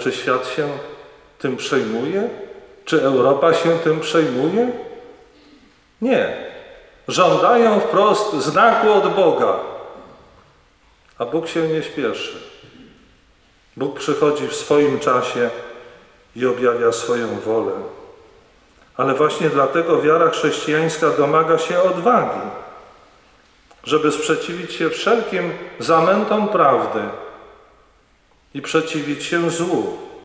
czy świat się tym przejmuje? Czy Europa się tym przejmuje? Nie. Żądają wprost znaku od Boga. A Bóg się nie śpieszy. Bóg przychodzi w swoim czasie i objawia swoją wolę. Ale właśnie dlatego wiara chrześcijańska domaga się odwagi, żeby sprzeciwić się wszelkim zamętom prawdy i przeciwić się złu.